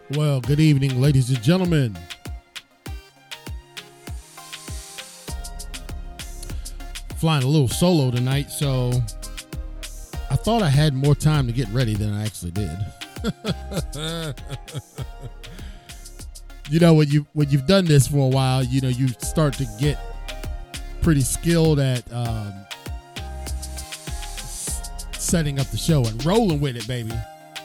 Well, good evening, ladies and gentlemen. Flying a little solo tonight, so I thought I had more time to get ready than I actually did. You know, when you've done this for a while, you know, you start to get pretty skilled at setting up the show and rolling with it, baby.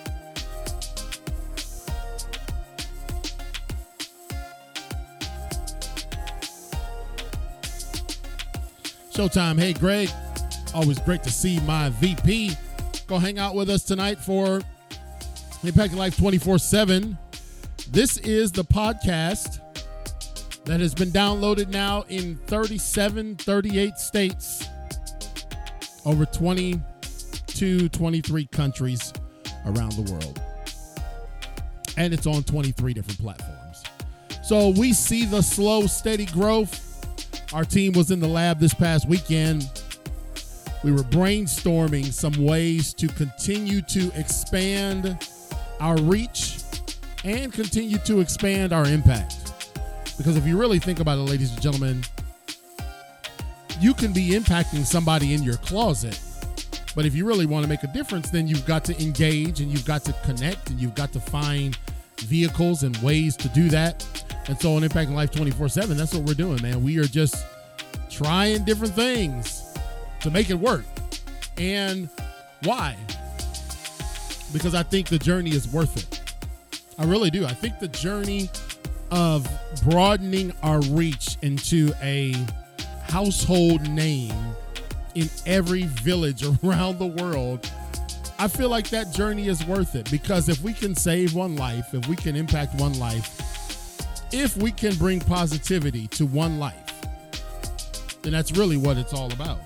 Showtime. Hey, Greg. Always great to see my VP. Go hang out with us tonight for Impacting Life 24/7. This is the podcast that has been downloaded now in 38 states, over 22, 23 countries around the world. And it's on 23 different platforms. So we see the slow, steady growth. Our team was in the lab this past weekend. We were brainstorming some ways to continue to expand our reach and continue to expand our impact. Because if you really think about it, ladies and gentlemen, you can be impacting somebody in your closet. But if you really want to make a difference, then you've got to engage and you've got to connect and you've got to find vehicles and ways to do that. And so on Impacting Life 24/7, that's what we're doing, man. We are just trying different things to make it work. And why? Because I think the journey is worth it. I really do. I think the journey of broadening our reach into a household name in every village around the world, I feel like that journey is worth it. Because if we can save one life, if we can impact one life, if we can bring positivity to one life, then that's really what it's all about.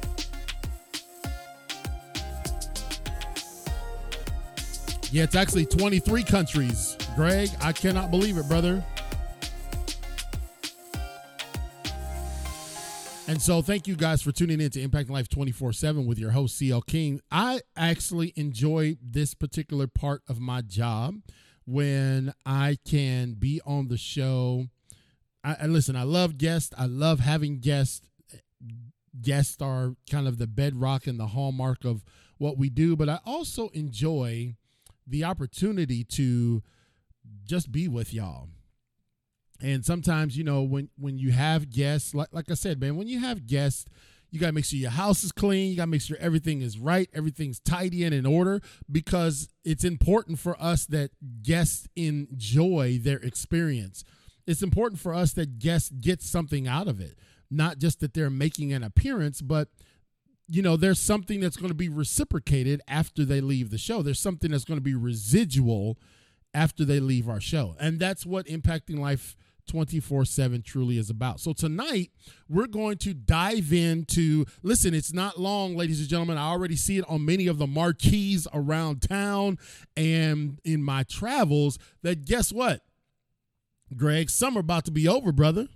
Yeah, it's actually 23 countries. Greg, I cannot believe it, brother. And so thank you guys for tuning in to Impacting Life 24/7 with your host, CL King. I actually enjoy this particular part of my job when I can be on the show. Listen, I love guests. I love having guests. Guests are kind of the bedrock and the hallmark of what we do, but I also enjoy the opportunity to just be with y'all. And sometimes, you know, when you have guests, like I said, man, when you have guests, you got to make sure your house is clean. You got to make sure everything is right. Everything's tidy and in order, because it's important for us that guests enjoy their experience. It's important for us that guests get something out of it. Not just that they're making an appearance, but, you know, there's something that's going to be reciprocated after they leave the show. There's something that's going to be residual after they leave our show. And that's what Impacting Life 24/7 truly is about. So tonight, we're going to dive into, listen, it's not long, ladies and gentlemen. I already see it on many of the marquees around town and in my travels that, guess what, Greg, summer about to be over, brother.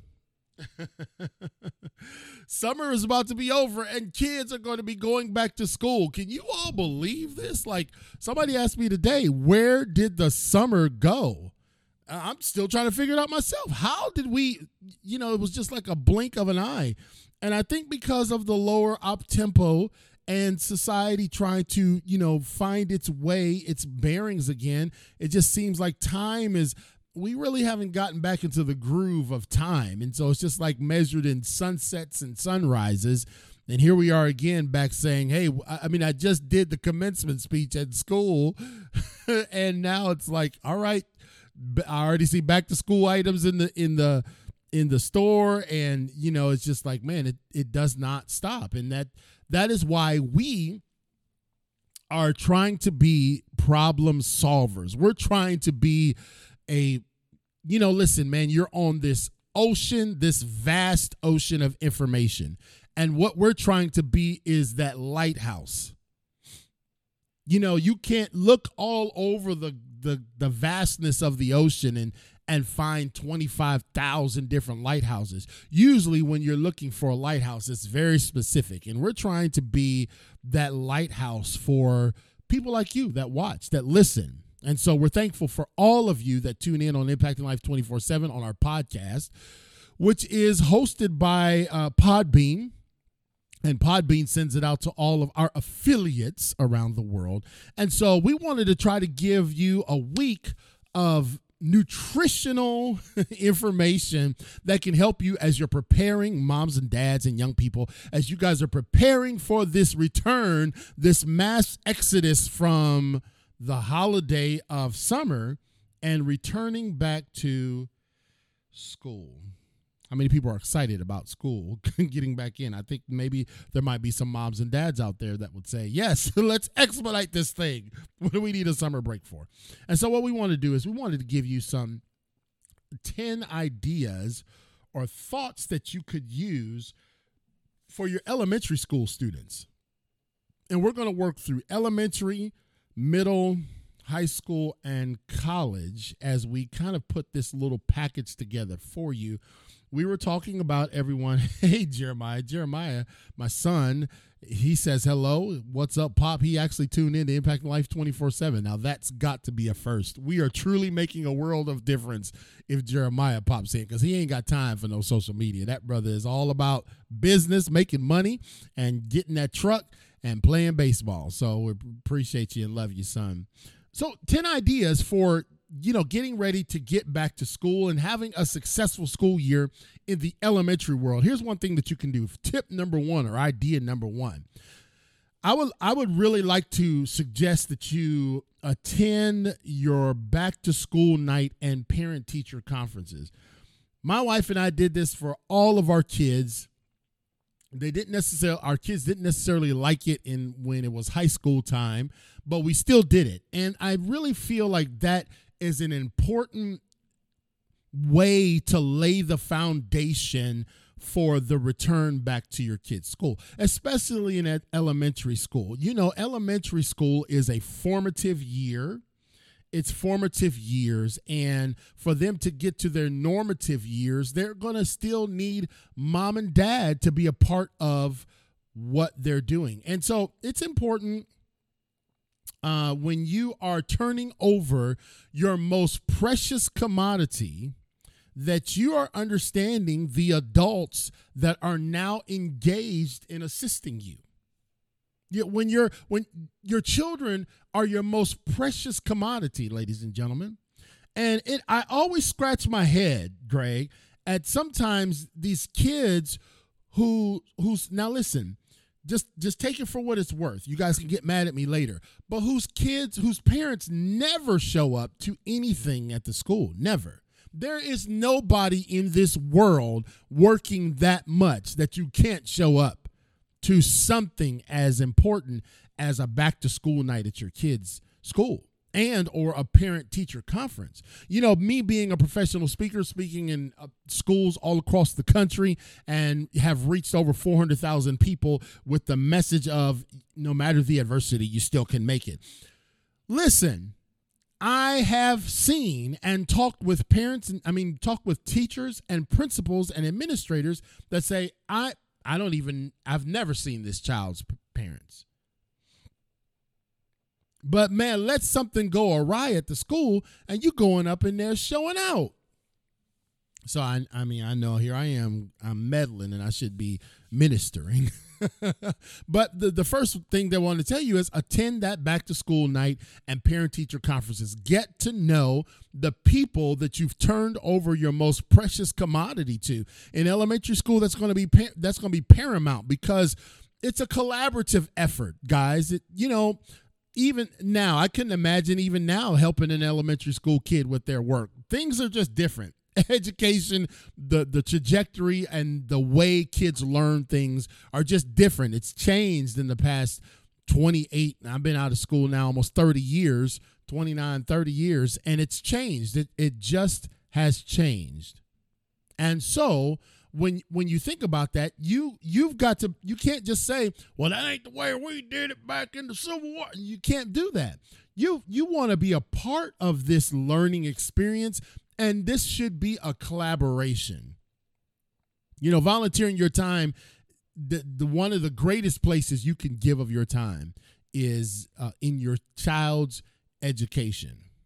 Summer is about to be over and kids are going to be going back to school. Can you all believe this? Like, somebody asked me today, where did the summer go? I'm still trying to figure it out myself. How did we, you know, it was just like a blink of an eye. And I think because of the lower up tempo and society trying to, you know, find its way, its bearings again, it just seems like we really haven't gotten back into the groove of time. And so it's just like measured in sunsets and sunrises. And here we are again back saying, hey, I just did the commencement speech at school. And now it's like, all right, I already see back to school items in the store. And, you know, it's just like, man, it does not stop. And that is why we are trying to be problem solvers. We're trying to be listen, man, you're on this ocean, this vast ocean of information. And what we're trying to be is that lighthouse. You know, you can't look all over the vastness of the ocean and find 25,000 different lighthouses. Usually when you're looking for a lighthouse, it's very specific. And we're trying to be that lighthouse for people like you that watch, that listen. And so we're thankful for all of you that tune in on Impacting Life 24/7 on our podcast, which is hosted by Podbean. And Podbean sends it out to all of our affiliates around the world. And so we wanted to try to give you a week of nutritional information that can help you as you're preparing, moms and dads and young people, as you guys are preparing for this return, this mass exodus from the holiday of summer and returning back to school. How many people are excited about school getting back in? I think maybe there might be some moms and dads out there that would say, yes, let's expedite this thing. What do we need a summer break for? And so what we want to do is we wanted to give you some 10 ideas or thoughts that you could use for your elementary school students. And we're going to work through elementary, middle, high school, and college as we kind of put this little package together for you. We were talking about everyone. Hey, Jeremiah, my son, he says, hello, what's up, Pop? He actually tuned in to Impacting Life 24/7. Now, that's got to be a first. We are truly making a world of difference if Jeremiah pops in, because he ain't got time for no social media. That brother is all about business, making money, and getting that truck and playing baseball. So we appreciate you and love you, son. So 10 ideas for getting ready to get back to school and having a successful school year in the elementary world. Here's one thing that you can do. Tip number one, or idea number one. I would really like to suggest that you attend your back to school night and parent teacher conferences. My wife and I did this for all of our kids. Our kids didn't necessarily like it when it was high school time, but we still did it. And I really feel like that is an important way to lay the foundation for the return back to your kids' school, especially in elementary school. Elementary school is a formative year. It's formative years, and for them to get to their normative years, they're going to still need mom and dad to be a part of what they're doing. And so it's important when you are turning over your most precious commodity that you are understanding the adults that are now engaged in assisting you. When your children are your most precious commodity, ladies and gentlemen. And I always scratch my head, Greg, at sometimes these kids who's now listen, just take it for what it's worth. You guys can get mad at me later. But whose parents never show up to anything at the school. Never. There is nobody in this world working that much that you can't show up to something as important as a back-to-school night at your kids' school and or a parent-teacher conference. Me being a professional speaker, speaking in schools all across the country and have reached over 400,000 people with the message of no matter the adversity, you still can make it. Listen, I have seen and talked with talked with teachers and principals and administrators that say, I've never seen this child's parents. But man, let something go awry at the school and you going up in there showing out. So I know here I am, I'm meddling and I should be ministering. But the first thing that I want to tell you is attend that back to school night and parent teacher conferences. Get to know the people that you've turned over your most precious commodity to. In elementary school, that's going to be paramount because it's a collaborative effort, guys. Even now, I couldn't imagine even now helping an elementary school kid with their work. Things are just different. Education, the trajectory and the way kids learn things are just different. It's changed in the past 28. I've been out of school now almost 30 years, 29, 30 years, and it's changed. It just has changed. And so when you think about that, you can't just say, well, that ain't the way we did it back in the Civil War. You can't do that. You want to be a part of this learning experience. And this should be a collaboration. Volunteering your time, the one of the greatest places you can give of your time is in your child's education.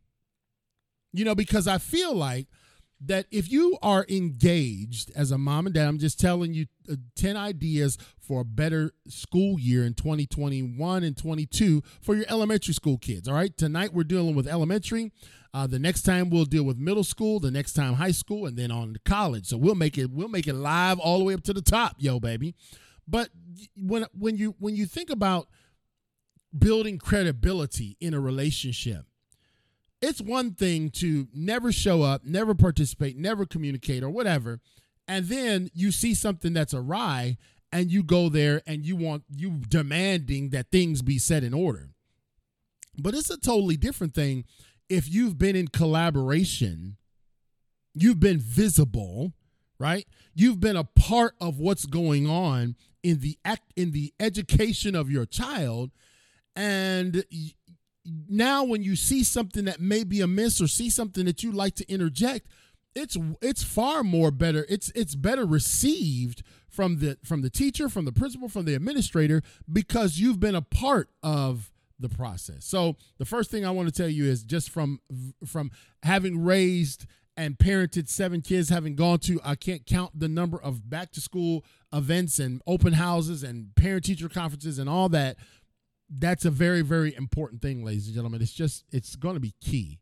Because I feel like that if you are engaged as a mom and dad, I'm just telling you 10 ideas for a better school year in 2021 and 22 for your elementary school kids. All right. Tonight we're dealing with elementary. The next time we'll deal with middle school, the next time high school, and then on to college. So we'll make it live all the way up to the top, baby. But when you think about building credibility in a relationship, it's one thing to never show up, never participate, never communicate or whatever. And then you see something that's awry and you go there and you demanding that things be set in order. But it's a totally different thing if you've been in collaboration, you've been visible, right? You've been a part of what's going on in the education of your child. And now when you see something that may be amiss or see something that you like to interject, it's far more better. It's better received from the teacher, from the principal, from the administrator, because you've been a part of the process. So the first thing I want to tell you is just from having raised and parented 7 kids, having gone to, I can't count the number of back to school events and open houses and parent teacher conferences and all that. That's a very, very important thing, ladies and gentlemen. It's going to be key.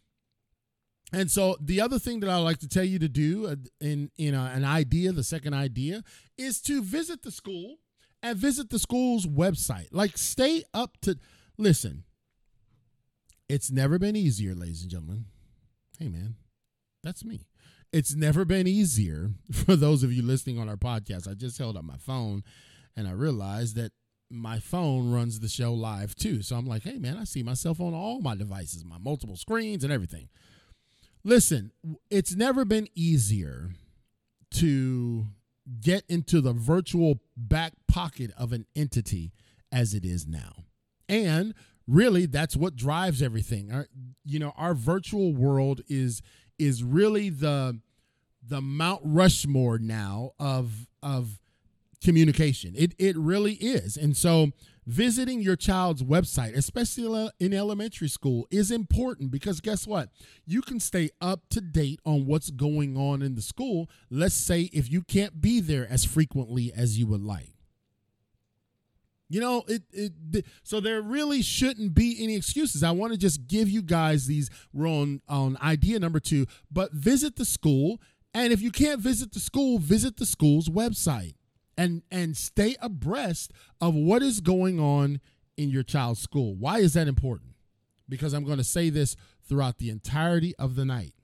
And so the other thing that I like to tell you to do the second idea is to visit the school and visit the school's website. Like, stay up to, listen, it's never been easier, ladies and gentlemen. Hey, man, that's me. It's never been easier for those of you listening on our podcast. I just held up my phone and I realized that my phone runs the show live too. So I'm like, hey man, I see myself on all my devices, my multiple screens and everything. Listen, it's never been easier to get into the virtual back pocket of an entity as it is now. And really, that's what drives everything. Our virtual world is really the Mount Rushmore now of communication. It really is. And so visiting your child's website, especially in elementary school, is important because guess what? You can stay up to date on what's going on in the school. Let's say if you can't be there as frequently as you would like. So there really shouldn't be any excuses. I want to just give you guys these. We're on idea number 2, but visit the school. And if you can't visit the school, visit the school's website. And stay abreast of what is going on in your child's school. Why is that important? Because I'm going to say this throughout the entirety of the night.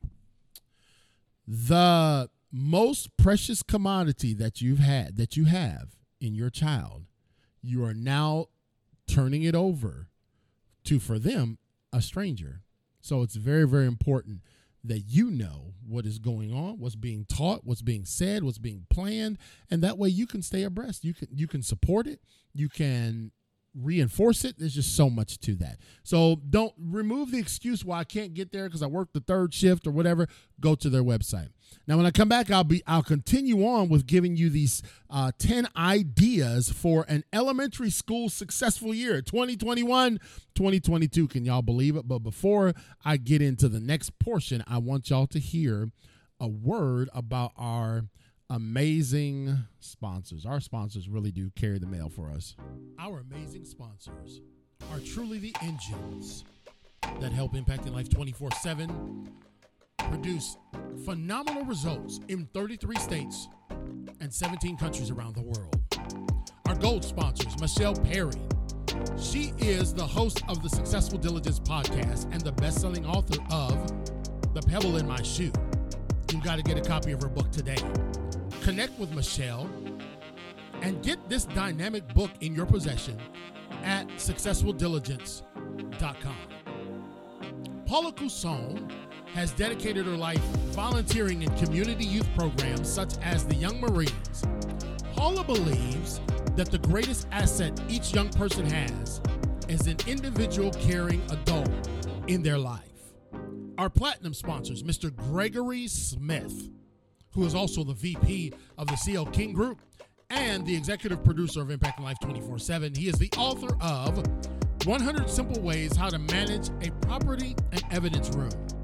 The most precious commodity that you have in your child, you are now turning it over to, for them, a stranger. So it's very, very important that you know what is going on, what's being taught, what's being said, what's being planned, and that way you can stay abreast. You can support it, you can reinforce it. There's just so much to that. So don't remove the excuse why I can't get there because I work the third shift or whatever. Go to their website. Now, when I come back, I'll continue on with giving you these 10 ideas for an elementary school successful year, 2021, 2022. Can y'all believe it? But before I get into the next portion, I want y'all to hear a word about our amazing sponsors. Our sponsors really do carry the mail for us. Our amazing sponsors are truly the engines that help Impacting Life 24/7 produce phenomenal results in 33 states and 17 countries around the world. Our gold sponsors, Michelle Perry. She is the host of the Successful Diligence podcast and the best-selling author of The Pebble in My Shoe. You've got to get a copy of her book today. Connect with Michelle and get this dynamic book in your possession at successfuldiligence.com. Paula Cusson has dedicated her life volunteering in community youth programs such as the Young Marines. Paula believes that the greatest asset each young person has is an individual caring adult in their life. Our platinum sponsors, Mr. Gregory Smith, who is also the VP of the CL King Group and the executive producer of Impacting Life 24/7. He is the author of 100 Simple Ways How to Manage a Property and Evidence Room.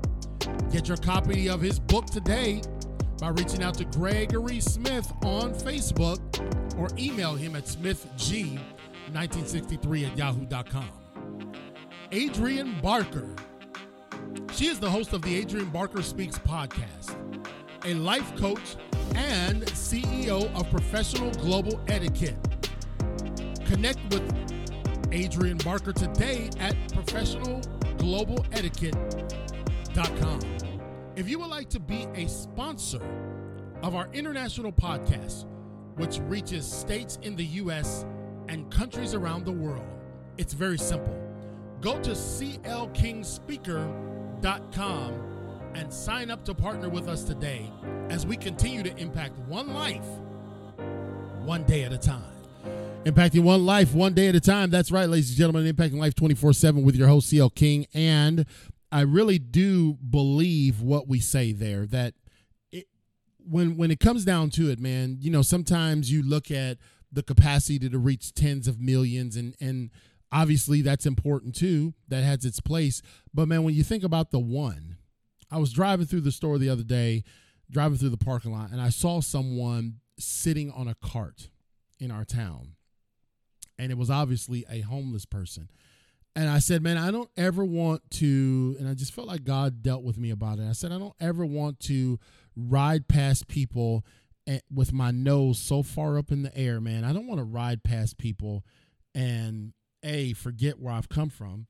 Get your copy of his book today by reaching out to Gregory Smith on Facebook or email him at smithg1963@yahoo.com. Adrienne Barker. She is the host of the Adrienne Barker Speaks podcast, a life coach and CEO of Professional Global Etiquette. Connect with Adrienne Barker today at professionalglobaletiquette.com. If you would like to be a sponsor of our international podcast, which reaches states in the U.S. and countries around the world, it's very simple. Go to clkingspeaker.com and sign up to partner with us today as we continue to impact one life, one day at a time. Impacting one life, one day at a time. That's right, ladies and gentlemen, Impacting Life 24/7 with your host, CL King. And I really do believe what we say there, that when it comes down to it, man, you know, sometimes you look at the capacity to reach tens of millions, and obviously that's important too. That has its place. But, man, when you think about the one, I was driving through the store the other day, driving through the parking lot, and I saw someone sitting on a cart in our town. And it was obviously a homeless person. And I said, man, I don't ever want to, and I just felt like God dealt with me about it. I said, I don't ever want to ride past people with my nose so far up in the air, man. I don't want to ride past people and, A, forget where I've come from,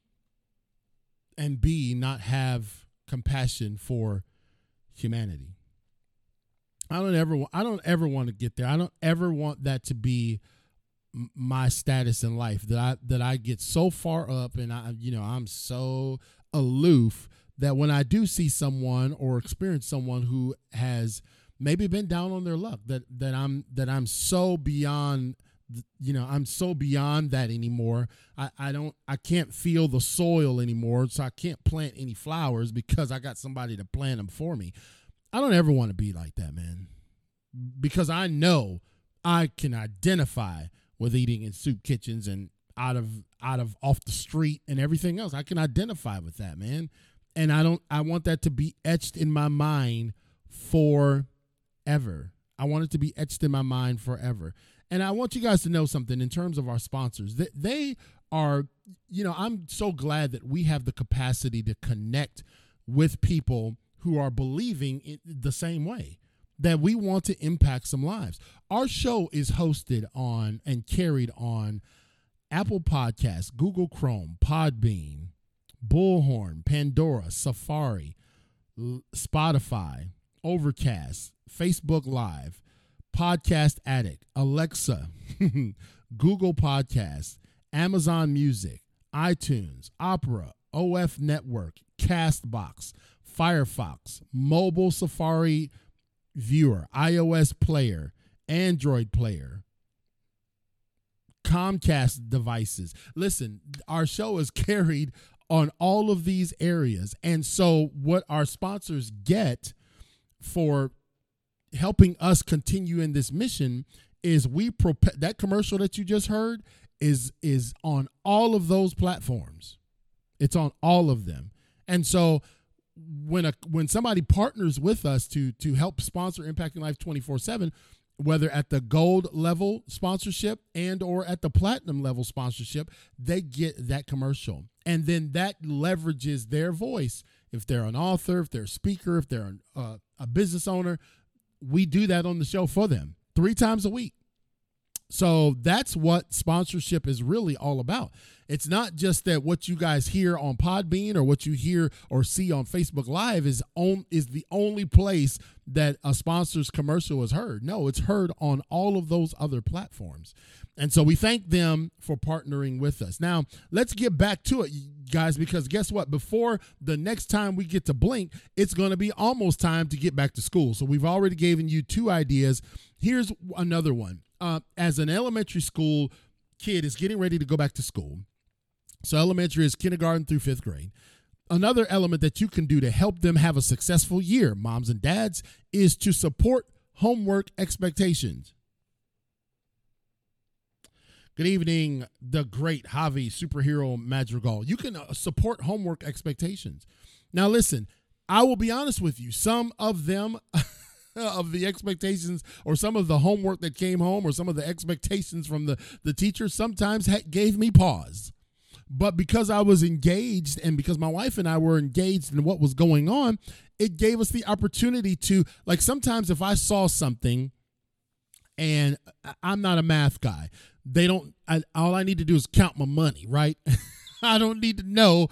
and B, not have compassion for humanity. I don't ever want to get there. I don't ever want that to be my status in life, that I get so far up and I'm so aloof that when I do see someone or experience someone who has maybe been down on their luck, that I'm so beyond, I'm so beyond that anymore. I can't feel the soil anymore, so I can't plant any flowers because I got somebody to plant them for me. I don't ever want to be like that, man, because I know I can identify with eating in soup kitchens and out of off the street and everything else. I can identify with that, man. And I want that to be etched in my mind forever. I want it to be etched in my mind forever. And I want you guys to know something in terms of our sponsors. They are, I'm so glad that we have the capacity to connect with people who are believing in the same way, that we want to impact some lives. Our show is hosted on and carried on Apple Podcasts, Google Chrome, Podbean, Bullhorn, Pandora, Safari, Spotify, Overcast, Facebook Live, Podcast Addict, Alexa, Google Podcasts, Amazon Music, iTunes, Opera, OF Network, Castbox, Firefox, Mobile Safari Viewer, iOS Player, Android Player, Comcast devices. Listen, our show is carried on all of these areas. And so what our sponsors get for helping us continue in this mission is that commercial that you just heard is on all of those platforms. It's on all of them. And so when somebody partners with us to help sponsor Impacting Life 24/7, whether at the gold level sponsorship and or at the platinum level sponsorship, they get that commercial. And then that leverages their voice. If they're an author, if they're a speaker, if they're a business owner, we do that on the show for them 3 times a week. So that's what sponsorship is really all about. It's not just that what you guys hear on Podbean or what you hear or see on Facebook Live is the only place that a sponsor's commercial is heard. No, it's heard on all of those other platforms. And so we thank them for partnering with us. Now, let's get back to it, guys, because guess what? Before the next time we get to blink, it's going to be almost time to get back to school. So we've already given you 2 ideas. Here's another one. As an elementary school kid is getting ready to go back to school, so elementary is kindergarten through 5th grade, another element that you can do to help them have a successful year, moms and dads, is to support homework expectations. Good evening, the great Javi Superhero Madrigal. You can support homework expectations. Now, listen, I will be honest with you. Some of them, of the expectations or some of the homework that came home or some of the expectations from the teachers sometimes gave me pause. But because I was engaged and because my wife and I were engaged in what was going on, it gave us the opportunity to, like, sometimes if I saw something and I'm not a math guy, all I need to do is count my money, right? I don't need to know,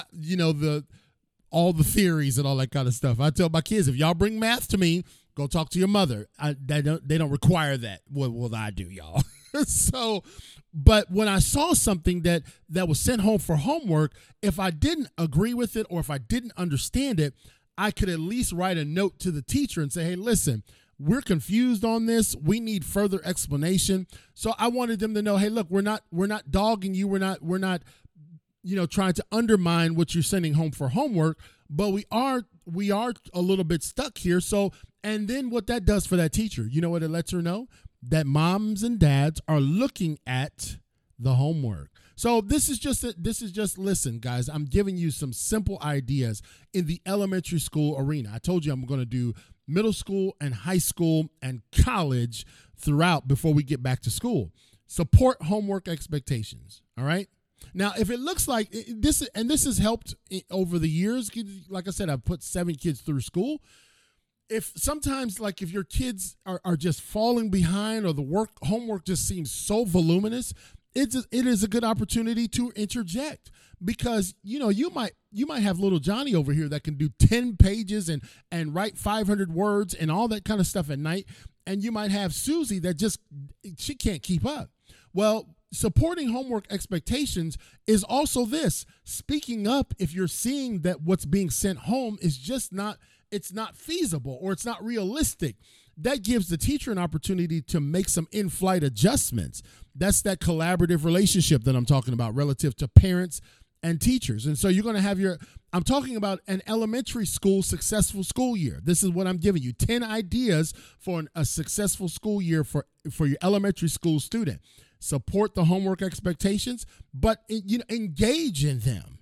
all the theories and all that kind of stuff. I tell my kids, if y'all bring math to me, go talk to your mother. They don't require that. What will I do, y'all? So, but when I saw something that was sent home for homework, if I didn't agree with it or if I didn't understand it, I could at least write a note to the teacher and say, hey, listen, we're confused on this. We need further explanation. So I wanted them to know, hey, look, we're not dogging you. We're not trying to undermine what you're sending home for homework, but we are a little bit stuck here. So, and then what that does for that teacher, you know what it lets her know? That moms and dads are looking at the homework. So this is just listen, guys, I'm giving you some simple ideas in the elementary school arena. I told you I'm going to do middle school and high school and college throughout before we get back to school. Support homework expectations. All right. Now, if it looks like this, and this has helped over the years, like I said, I've put 7 kids through school. If sometimes, like, if your kids are just falling behind or the homework just seems so voluminous, it is a good opportunity to interject, because you might have little Johnny over here that can do 10 pages and write 500 words and all that kind of stuff at night, and you might have Susie that she can't keep up. Well, supporting homework expectations is also this: speaking up if you're seeing that what's being sent home is just not feasible or it's not realistic. That gives the teacher an opportunity to make some in-flight adjustments. That's that collaborative relationship that I'm talking about relative to parents and teachers. And so you're going to have I'm talking about an elementary school successful school year. This is what I'm giving you: 10 ideas for a successful school year for your elementary school student. Support the homework expectations, but engage in them.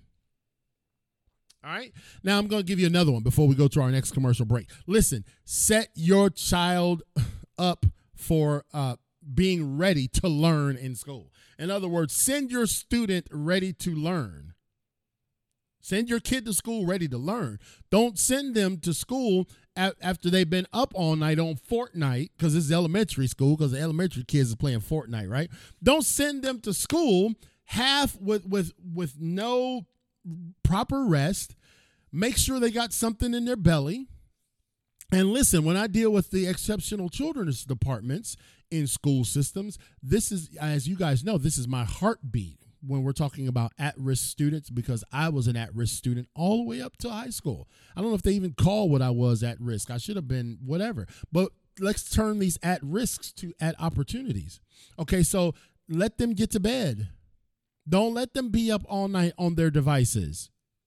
All right. Now I'm going to give you another one before we go to our next commercial break. Listen, set your child up for being ready to learn in school. In other words, send your student ready to learn. Send your kid to school ready to learn. Don't send them to school after they've been up all night on Fortnite, because this is elementary school, because the elementary kids are playing Fortnite, right? Don't send them to school half with no proper rest. Make sure they got something in their belly. And listen, when I deal with the exceptional children's departments in school systems, this is, as you guys know, this is my heartbeat when we're talking about at-risk students, because I was an at-risk student all the way up to high school. I don't know if they even call what I was at risk. I should have been whatever. But let's turn these at-risks to at-opportunities. Okay, so let them get to bed. Don't let them be up all night on their devices.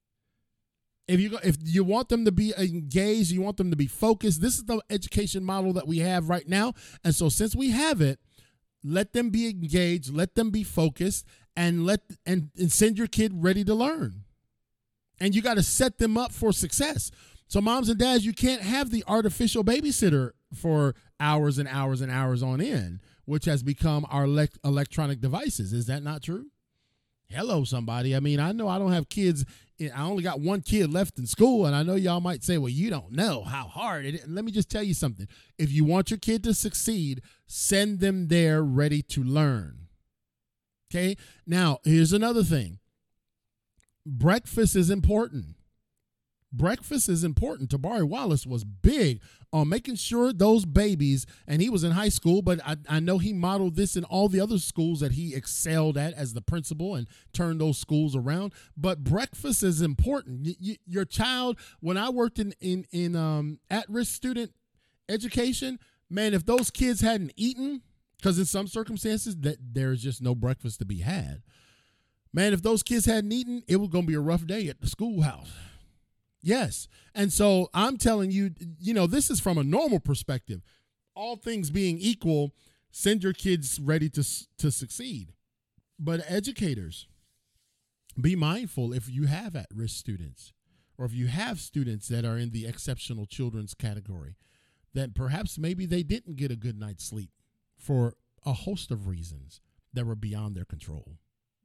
If you want them to be engaged, you want them to be focused, this is the education model that we have right now. And so since we have it, let them be engaged, let them be focused, and send your kid ready to learn. And you got to set them up for success. So moms and dads, you can't have the artificial babysitter for hours and hours and hours on end, which has become our electronic devices. Is that not true? Hello, somebody. I mean, I know I don't have kids. I only got one kid left in school, and I know y'all might say, well, you don't know how hard it is. And let me just tell you something. If you want your kid to succeed, send them there ready to learn. Okay? Now, here's another thing. Breakfast is important. Breakfast is important. Tabari Wallace was big on making sure those babies, and he was in high school, but I know he modeled this in all the other schools that he excelled at as the principal and turned those schools around. But breakfast is important. Your child, when I worked in at-risk student education, man, if those kids hadn't eaten, because in some circumstances that there's just no breakfast to be had, man, if those kids hadn't eaten, it was going to be a rough day at the schoolhouse. Yes. And so I'm telling you, this is from a normal perspective. All things being equal, send your kids ready to succeed. But educators, be mindful if you have at-risk students. or if you have students that are in the exceptional children's category, that perhaps maybe they didn't get a good night's sleep for a host of reasons that were beyond their control.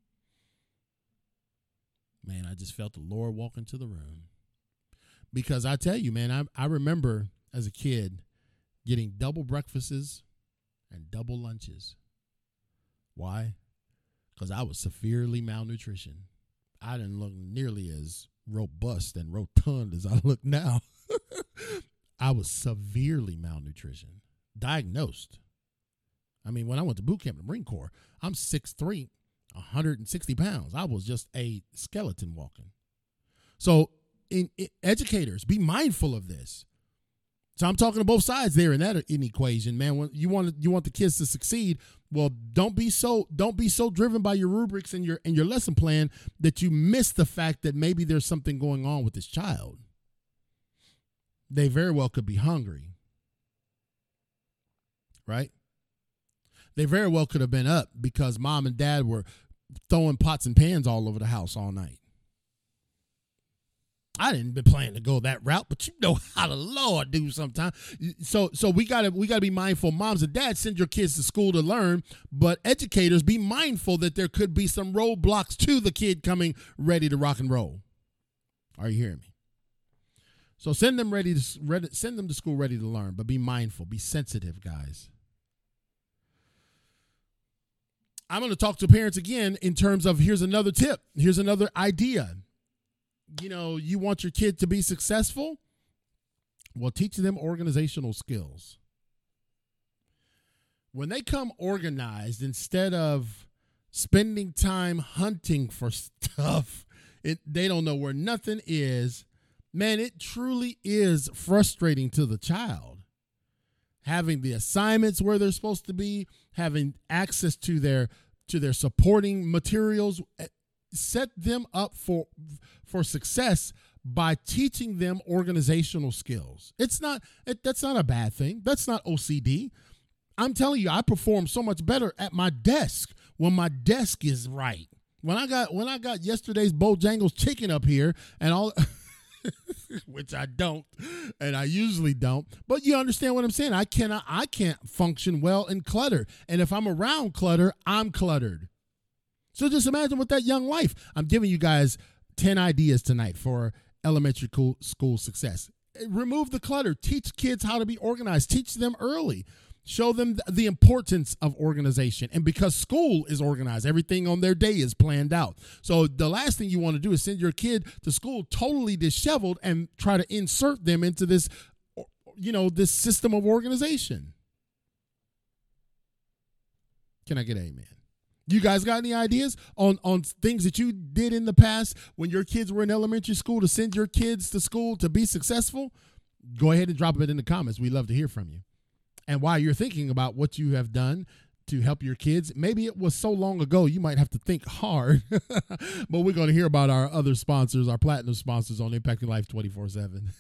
Man, I just felt the Lord walk into the room. Because I tell you, man, I remember as a kid getting double breakfasts and double lunches. Why? Because I was severely malnutrition. I didn't look nearly as robust and rotund as I look now. I was severely malnutrition, diagnosed. I mean, when I went to boot camp in the Marine Corps, I'm 6'3", 160 pounds. I was just a skeleton walking. So educators, be mindful of this. So I'm talking to both sides there in that equation, man. When you want the kids to succeed, well, don't be so driven by your rubrics and your lesson plan that you miss the fact that maybe there's something going on with this child. They very well could be hungry, right? They very well could have been up because mom and dad were throwing pots and pans all over the house all night. I didn't been planning to go that route, but you know how the Lord do sometimes. So we gotta be mindful. Moms and dads, send your kids to school to learn, but educators, be mindful that there could be some roadblocks to the kid coming ready to rock and roll. Are you hearing me? So send them to school ready to learn, but be mindful, be sensitive, guys. I'm going to talk to parents again in terms of here's another tip, here's another idea. You know, you want your kid to be successful? Well, teach them organizational skills. When they come organized, instead of spending time hunting for stuff, they don't know where nothing is. Man, it truly is frustrating to the child. Having the assignments where they're supposed to be, having access to their supporting materials, set them up for success by teaching them organizational skills. That's not a bad thing. That's not OCD. I'm telling you, I perform so much better at my desk when my desk is right. When I got yesterday's Bojangles chicken up here and all which I don't, and I usually don't, but you understand what I'm saying. I can't function well in clutter. And if I'm around clutter, I'm cluttered. So just imagine with that young life. I'm giving you guys 10 ideas tonight for elementary school success. Remove the clutter. Teach kids how to be organized. Teach them early. Show them the importance of organization. And because school is organized, everything on their day is planned out. So the last thing you want to do is send your kid to school totally disheveled and try to insert them into this, this system of organization. Can I get an amen? You guys got any ideas on things that you did in the past when your kids were in elementary school to send your kids to school to be successful? Go ahead and drop it in the comments. We'd love to hear from you. And while you're thinking about what you have done to help your kids, maybe it was so long ago you might have to think hard. But we're going to hear about our other sponsors, our platinum sponsors on Impacting Life 24/7.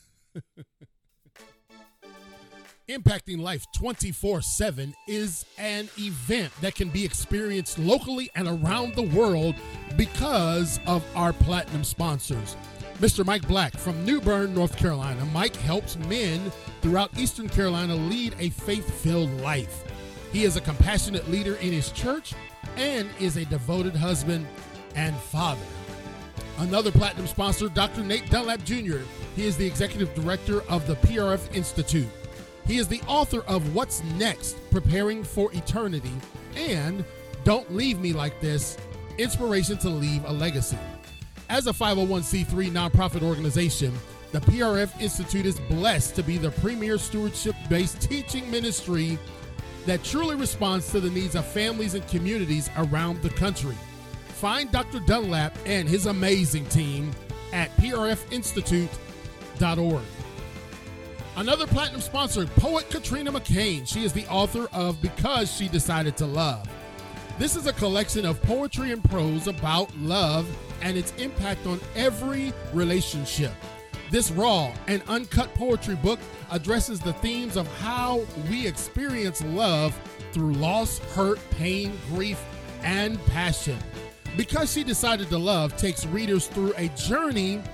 Impacting Life 24/7 is an event that can be experienced locally and around the world because of our platinum sponsors. Mr. Mike Black from New Bern, North Carolina. Mike helps men throughout Eastern Carolina lead a faith-filled life. He is a compassionate leader in his church and is a devoted husband and father. Another platinum sponsor, Dr. Nate Dunlap Jr. He is the executive director of the PRF Institute. He is the author of What's Next? Preparing for Eternity and Don't Leave Me Like This, Inspiration to Leave a Legacy. As a 501c3 nonprofit organization, the PRF Institute is blessed to be the premier stewardship-based teaching ministry that truly responds to the needs of families and communities around the country. Find Dr. Dunlap and his amazing team at prfinstitute.org. Another platinum sponsor, poet Katrina McCain. She is the author of Because She Decided to Love. This is a collection of poetry and prose about love and its impact on every relationship. This raw and uncut poetry book addresses the themes of how we experience love through loss, hurt, pain, grief, and passion. Because She Decided to Love takes readers through a journey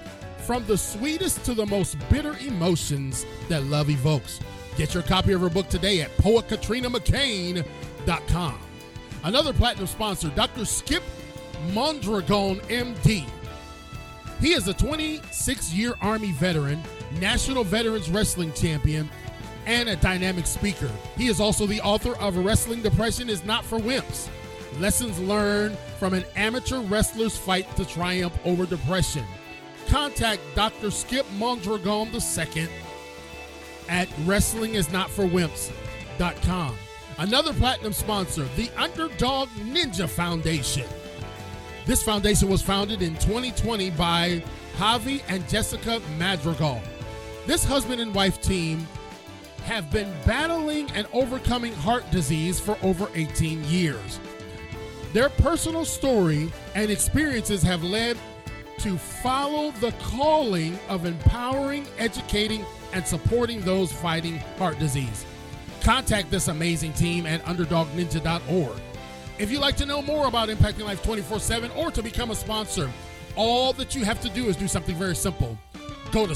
from the sweetest to the most bitter emotions that love evokes. Get your copy of her book today at poetKatrina.McCain.com. Another platinum sponsor, Dr. Skip Mondragon, MD. He is a 26-year Army veteran, National Veterans Wrestling Champion, and a dynamic speaker. He is also the author of Wrestling Depression is Not for Wimps. Lessons learned from an amateur wrestler's fight to triumph over depression. Contact Dr. Skip Mondragon II at wrestlingisnotforwimps.com. Another platinum sponsor, the Underdog Ninja Foundation. This foundation was founded in 2020 by Javi and Jessica Madrigal. This husband and wife team have been battling and overcoming heart disease for over 18 years. Their personal story and experiences have led to follow the calling of empowering, educating, and supporting those fighting heart disease. Contact this amazing team at underdogninja.org. If you'd like to know more about Impacting Life 24/7 or to become a sponsor, all that you have to do is do something very simple. Go to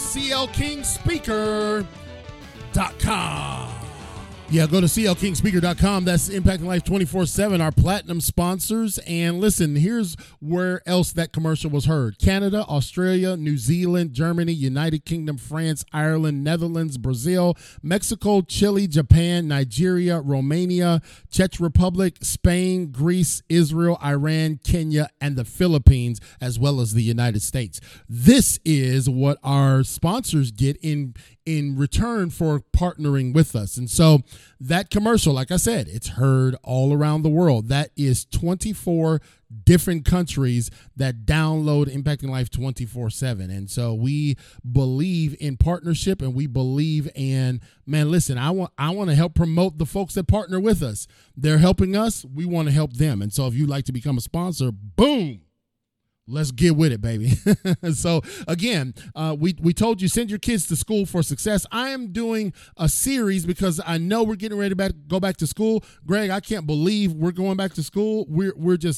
clkingspeaker.com. Yeah, go to clkingspeaker.com. That's Impacting Life 24/7, our platinum sponsors. And listen, here's where else that commercial was heard. Canada, Australia, New Zealand, Germany, United Kingdom, France, Ireland, Netherlands, Brazil, Mexico, Chile, Japan, Nigeria, Romania, Czech Republic, Spain, Greece, Israel, Iran, Kenya, and the Philippines, as well as the United States. This is what our sponsors get in return for partnering with us. And so that commercial, like I said, it's heard all around the world. That is 24 different countries that download Impacting Life 24/7. And so we believe in partnership, and we believe in, man, listen, I want to help promote the folks that partner with us. They're helping us. We want to help them. And so if you'd like to become a sponsor, boom, let's get with it, baby. So again, we told you, send your kids to school for success. I am doing a series because I know we're getting ready to go back to school. Greg, I can't believe we're going back to school. We're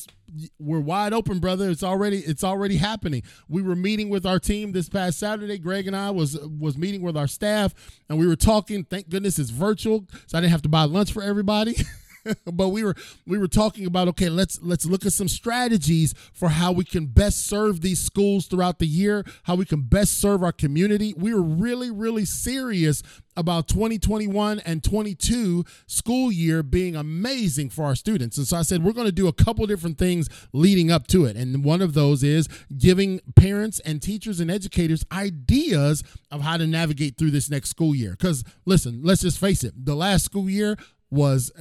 wide open, brother. It's already happening. We were meeting with our team this past Saturday. Greg and I was meeting with our staff, and we were talking. Thank goodness it's virtual, so I didn't have to buy lunch for everybody. But we were talking about, okay, let's look at some strategies for how we can best serve these schools throughout the year, how we can best serve our community. We were really, really serious about 2021 and 22 school year being amazing for our students. And so I said, we're going to do a couple different things leading up to it. And one of those is giving parents and teachers and educators ideas of how to navigate through this next school year. Because listen, let's just face it, the last school year was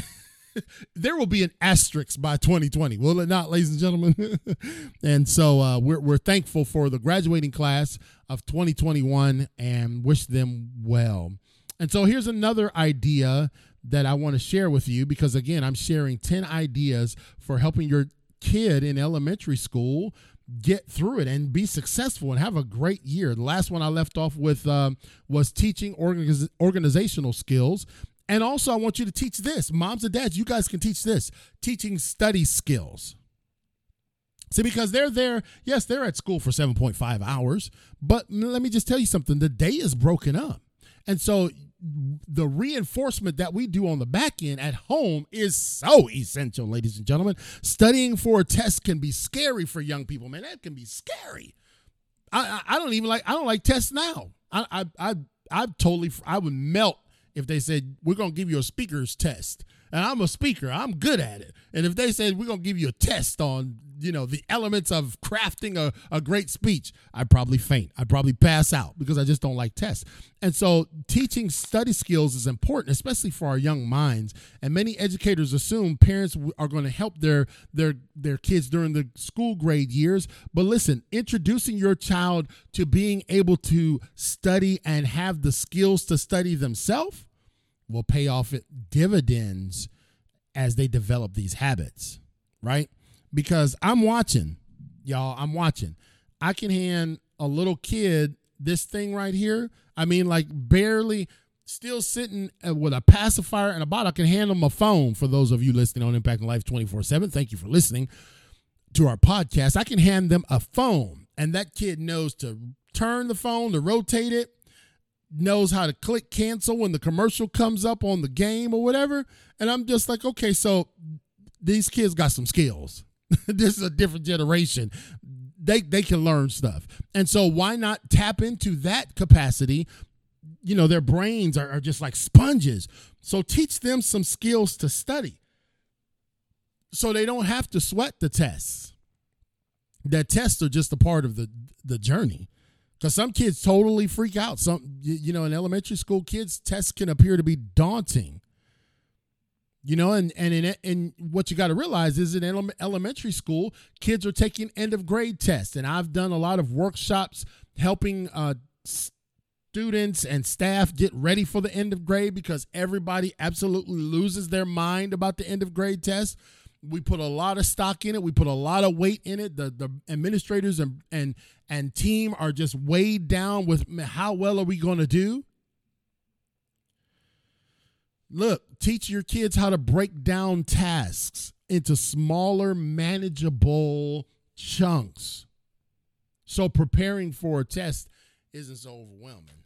there will be an asterisk by 2020, will it not, ladies and gentlemen? And so we're thankful for the graduating class of 2021 and wish them well. And so here's another idea that I want to share with you, because again, I'm sharing 10 ideas for helping your kid in elementary school get through it and be successful and have a great year. The last one I left off with was teaching organizational skills. And also, I want you to teach this. Moms and dads, you guys can teach this. Teaching study skills. See, because they're there. Yes, they're at school for 7.5 hours. But let me just tell you something. The day is broken up. And so the reinforcement that we do on the back end at home is so essential, ladies and gentlemen. Studying for a test can be scary for young people, man. That can be scary. I don't like tests now. I would melt if they said, we're going to give you a speaker's test. And I'm a speaker. I'm good at it. And if they said, we're going to give you a test on, the elements of crafting a great speech, I'd probably faint. I'd probably pass out because I just don't like tests. And so teaching study skills is important, especially for our young minds. And many educators assume parents are going to help their kids during the school grade years. But listen, introducing your child to being able to study and have the skills to study themselves will pay off dividends as they develop these habits, right? Because I'm watching. I can hand a little kid this thing right here. I mean, like barely still sitting with a pacifier and a bottle. I can hand them a phone. For those of you listening on Impacting Life 24/7, thank you for listening to our podcast. I can hand them a phone, and that kid knows to turn the phone, to rotate it, knows how to click cancel when the commercial comes up on the game or whatever. And I'm just like, okay, so these kids got some skills. This is a different generation. They can learn stuff. And so why not tap into that capacity? You know, their brains are just like sponges. So teach them some skills to study so they don't have to sweat the tests. That tests are just a part of the journey. Because some kids totally freak out. Some, you know, in elementary school, kids, tests can appear to be daunting. You know, and what you got to realize is in elementary school, kids are taking end of grade tests. And I've done a lot of workshops helping students and staff get ready for the end of grade because everybody absolutely loses their mind about the end of grade test. We put a lot of stock in it. We put a lot of weight in it. The administrators and team are just weighed down with how well are we going to do. Look, teach your kids how to break down tasks into smaller, manageable chunks. So preparing for a test isn't so overwhelming.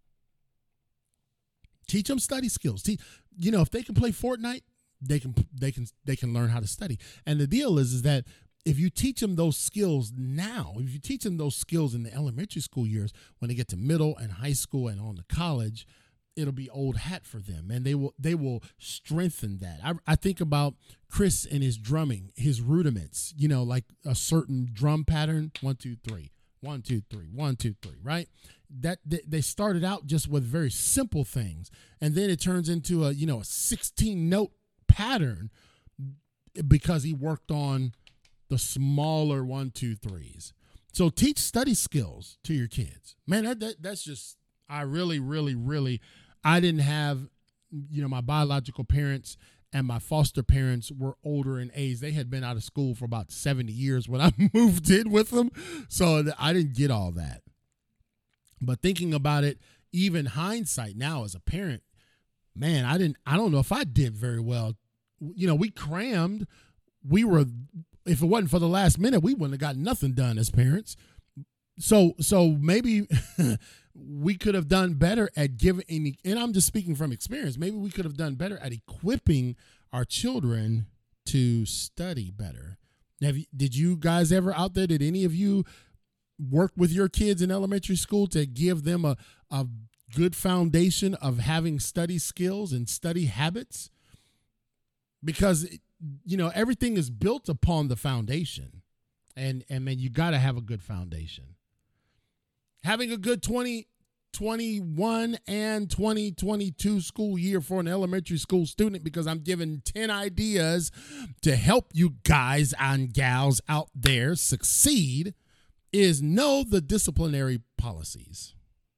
Teach them study skills. You know, if they can play Fortnite, they can learn how to study. And the deal is that if you teach them those skills now, if you teach them those skills in the elementary school years, when they get to middle and high school and on to college, it'll be old hat for them, and they will strengthen that. I think about Chris and his drumming, his rudiments. You know, like a certain drum pattern: 1 2 3, 1 2 3, 1 2 3. Right? That they started out just with very simple things, and then it turns into a 16-note pattern because he worked on the smaller 1 2 3s. So teach study skills to your kids, man. That's just, I really I didn't have, my biological parents and my foster parents were older in age. They had been out of school for about 70 years when I moved in with them, so I didn't get all that. But thinking about it, even hindsight now as a parent, man, I don't know if I did very well. We crammed. If it wasn't for the last minute, we wouldn't have got nothing done as parents. So maybe we could have done better at giving, and I'm just speaking from experience, maybe we could have done better at equipping our children to study better. Did you guys ever out there, did any of you work with your kids in elementary school to give them a good foundation of having study skills and study habits? Because, everything is built upon the foundation. And man, you got to have a good foundation. Having a good 2021 and 2022 school year for an elementary school student, because I'm giving 10 ideas to help you guys and gals out there succeed, is know the disciplinary policies.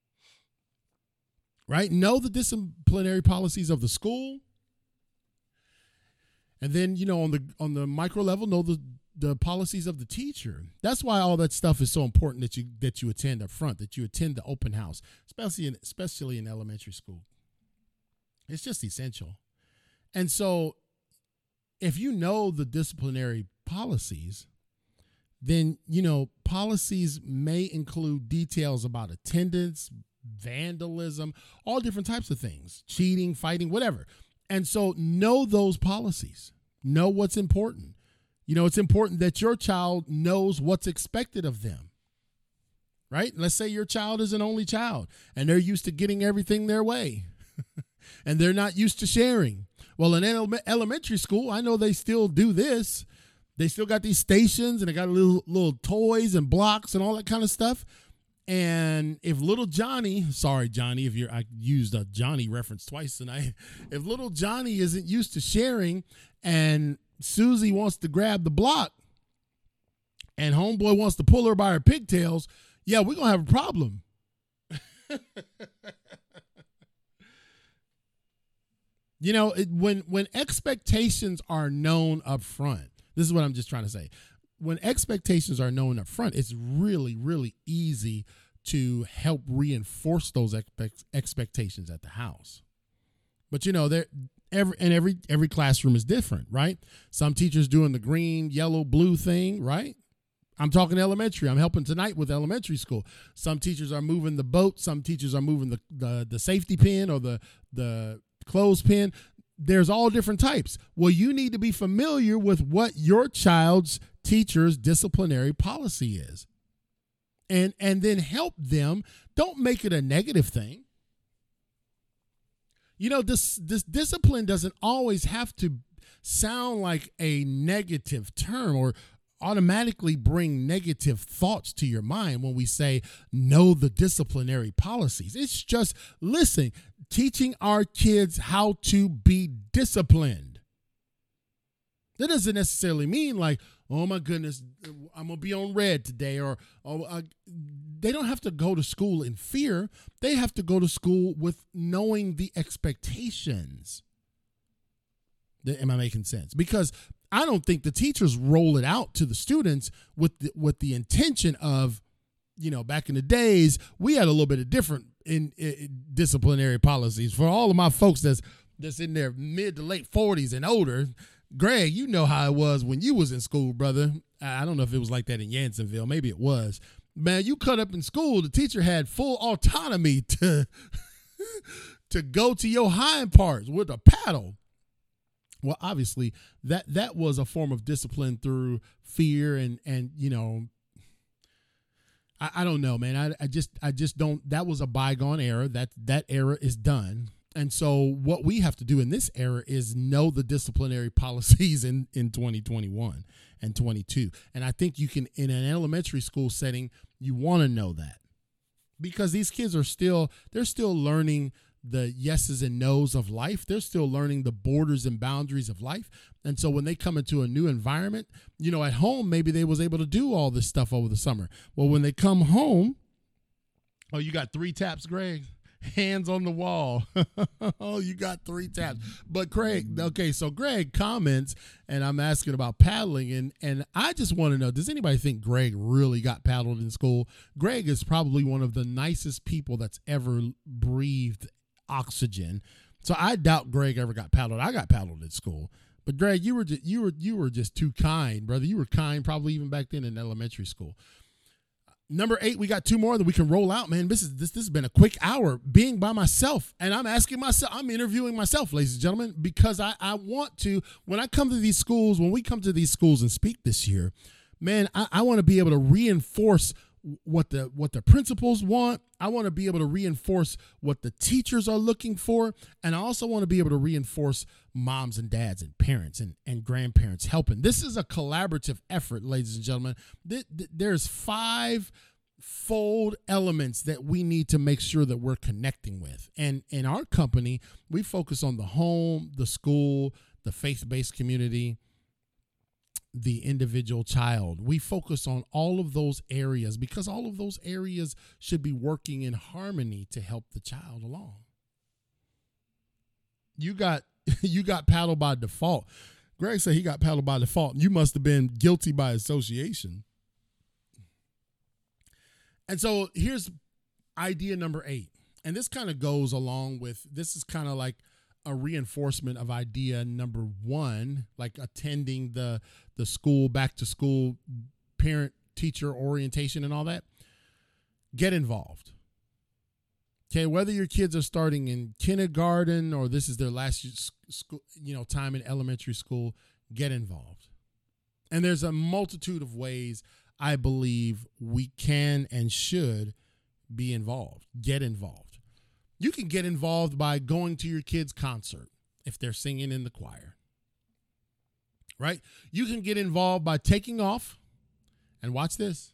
Right? Know the disciplinary policies of the school. And then, on the micro level, know the policies of the teacher. That's why all that stuff is so important that you attend up front, that you attend the open house, especially in elementary school. It's just essential. And so if you know the disciplinary policies, then, policies may include details about attendance, vandalism, all different types of things, cheating, fighting, whatever. And so know those policies. Know what's important. It's important that your child knows what's expected of them, right? Let's say your child is an only child and they're used to getting everything their way and they're not used to sharing. Well, in elementary school, I know they still do this. They still got these stations and they got little toys and blocks and all that kind of stuff. And if little Johnny, sorry, Johnny, I used a Johnny reference twice tonight. If little Johnny isn't used to sharing and Susie wants to grab the block and homeboy wants to pull her by her pigtails, yeah, we're going to have a problem. When expectations are known up front, this is what I'm just trying to say. When expectations are known up front, it's really, really easy to help reinforce those expectations at the house. But every classroom is different, right? Some teachers doing the green, yellow, blue thing, right? I'm talking elementary. I'm helping tonight with elementary school. Some teachers are moving the boat. Some teachers are moving the safety pin or the clothespin. There's all different types. Well, you need to be familiar with what your child's teacher's disciplinary policy is. And then help them. Don't make it a negative thing. You know, this discipline doesn't always have to sound like a negative term or automatically bring negative thoughts to your mind when we say know the disciplinary policies. It's just, listen, teaching our kids how to be disciplined. That doesn't necessarily mean like, oh my goodness, I'm going to be on red today, or they don't have to go to school in fear. They have to go to school with knowing the expectations. Am I making sense? Because I don't think the teachers roll it out to the students with the intention of, you know, back in the days, we had a little bit of different in disciplinary policies. For all of my folks that's in their mid to late 40s and older, Greg, you know how it was when you was in school, brother. I don't know if it was like that in Yansonville. Maybe it was. Man, you cut up in school, the teacher had full autonomy to go to your hind parts with a paddle. Well, obviously, that was a form of discipline through fear and you know, I don't know, man. I just don't. That was a bygone era. That era is done. And so what we have to do in this era is know the disciplinary policies in 2021 and 22. And I think you can, in an elementary school setting, you want to know that because these kids they're still learning the yeses and nos of life. They're still learning the borders and boundaries of life. And so when they come into a new environment, you know, at home, maybe they was able to do all this stuff over the summer. Well, when they come home, oh, you got 3 taps, Greg? Hands on the wall. Oh, you got 3 taps. But Craig, okay, so Greg comments, and I'm asking about paddling, and I just want to know, does anybody think Greg really got paddled in school? Greg is probably one of the nicest people that's ever breathed oxygen. So I doubt Greg ever got paddled. I got paddled in school. But Greg, you were just too kind, brother. You were kind probably even back then in elementary school. Number 8, we got 2 more that we can roll out, man. This has been a quick hour being by myself. And I'm asking myself, I'm interviewing myself, ladies and gentlemen, because I want to, when we come to these schools and speak this year, man, I want to be able to reinforce what the principals want. I want to be able to reinforce what the teachers are looking for. And I also want to be able to reinforce moms and dads and parents and grandparents helping. This is a collaborative effort, ladies and gentlemen. There's 5-fold elements that we need to make sure that we're connecting with. And in our company, we focus on the home, the school, the faith-based community, the individual child. We focus on all of those areas because all of those areas should be working in harmony to help the child along. You got paddled by default. Greg said he got paddled by default. You must have been guilty by association. And so here's idea number 8. And this kind of goes along with, this is kind of like a reinforcement of idea number 1, like attending the school, back to school, parent teacher orientation and all that. Get involved. Okay, whether your kids are starting in kindergarten or this is their last school, time in elementary school, get involved. And there's a multitude of ways I believe we can and should be involved. Get involved. You can get involved by going to your kids' concert if they're singing in the choir. Right? You can get involved by taking off, and watch this,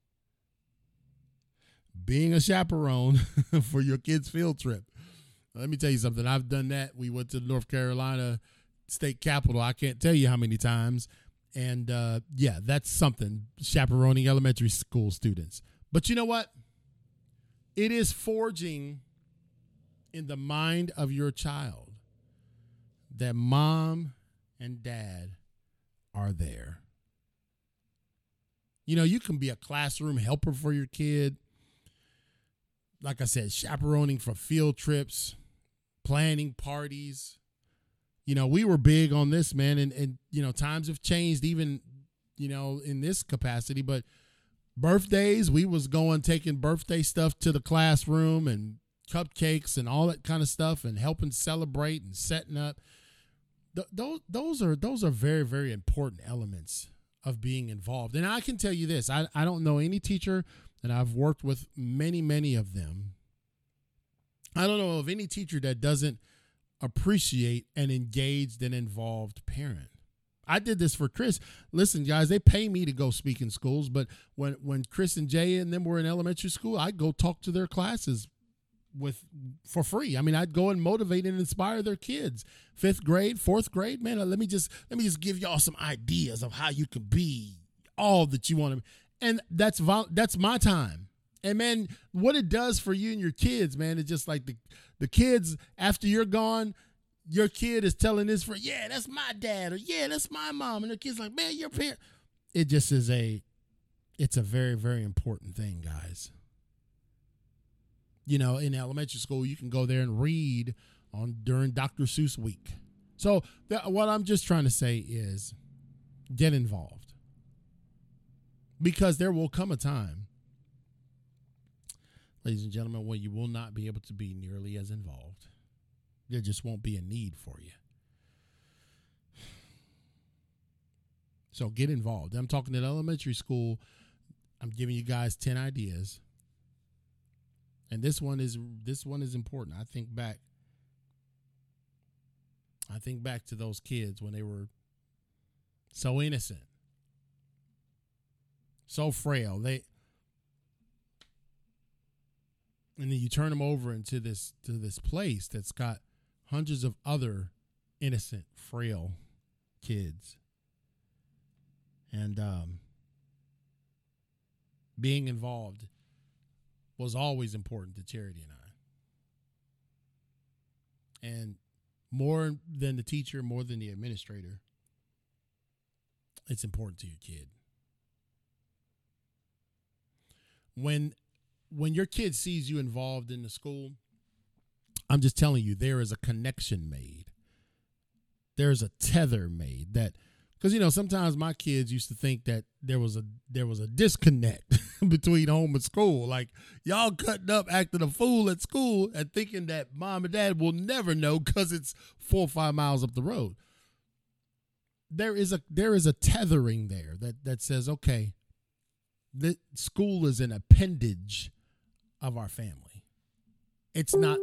being a chaperone for your kids' field trip. Let me tell you something. I've done that. We went to the North Carolina state capitol. I can't tell you how many times. And that's something, chaperoning elementary school students. But you know what? It is forging in the mind of your child that mom and dad are there. You can be a classroom helper for your kid. Like I said, chaperoning for field trips, planning parties. We were big on this, man. And times have changed even in this capacity, but birthdays, we was taking birthday stuff to the classroom and cupcakes and all that kind of stuff and helping celebrate and setting up. Those are very, very important elements of being involved. And I can tell you this, I don't know any teacher, and I've worked with many, many of them. I don't know of any teacher that doesn't appreciate an engaged and involved parent. I did this for Chris. Listen, guys, they pay me to go speak in schools, but when Chris and Jay and them were in elementary school, I'd go talk to their classes for free. I mean, I'd go and motivate and inspire their kids. 5th grade, 4th grade, man, let me just give y'all some ideas of how you can be all that you want to be. And that's my time. And man, what it does for you and your kids, man, it's just like the kids, after you're gone, your kid is telling this friend, yeah, that's my dad, or yeah, that's my mom. And the kid's like, man, your parent. It just is it's a very, very important thing, guys. In elementary school, you can go there and read during Dr. Seuss week. So what I'm just trying to say is get involved, because there will come a time, ladies and gentlemen, when you will not be able to be nearly as involved. There just won't be a need for you. So get involved. I'm talking at elementary school. I'm giving you guys 10 ideas. And this one is important. I think back to those kids when they were so innocent, so frail. And then you turn them over into this place that's got hundreds of other innocent, frail kids. And being involved was always important to Charity and I. And more than the teacher, more than the administrator, it's important to your kid. When your kid sees you involved in the school, I'm just telling you, there is a connection made. There's a tether made that, because sometimes my kids used to think that there was a disconnect between home and school. Like, y'all cutting up, acting a fool at school, and thinking that mom and dad will never know because it's 4 or 5 miles up the road. There is a tethering there that says, okay, the school is an appendage of our family. It's not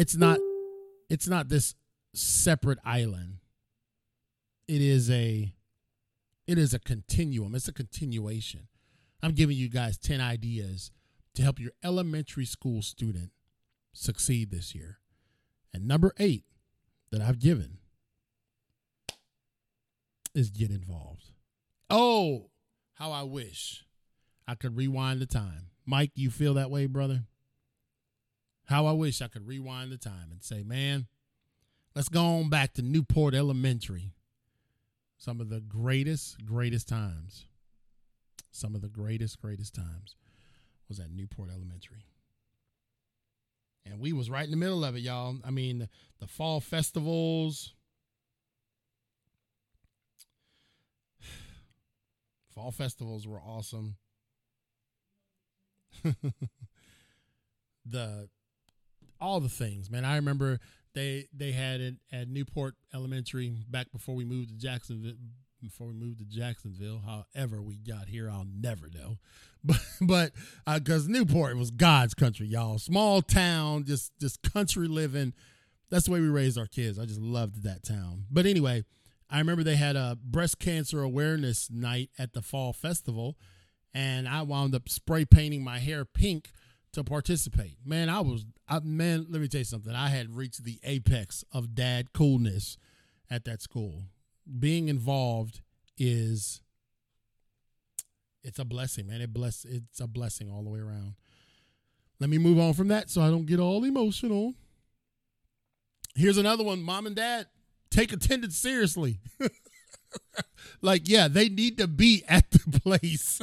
this separate island. It is a continuum. It's a continuation. I'm giving you guys 10 ideas to help your elementary school student succeed this year. And number 8 that I've given is get involved. Oh, how I wish I could rewind the time. Mike, you feel that way, brother? How I wish I could rewind the time and say, man, let's go on back to Newport Elementary. Some of the greatest times. Some of the greatest times was at Newport Elementary. And we was right in the middle of it, y'all. I mean, the fall festivals. Fall festivals were awesome. All the things, man. I remember they had it at Newport Elementary back before we moved to Jacksonville. However we got here, I'll never know. But because Newport was God's country, y'all. Small town, just country living. That's the way we raised our kids. I just loved that town. But anyway, I remember they had a breast cancer awareness night at the fall festival, and I wound up spray painting my hair pink to participate. Man, let me tell you something. I had reached the apex of dad coolness at that school. Being involved it's a blessing, man. It's a blessing all the way around. Let me move on from that so I don't get all emotional. Here's another one. Mom and dad, take attendance seriously. Like, yeah, they need to be at the place.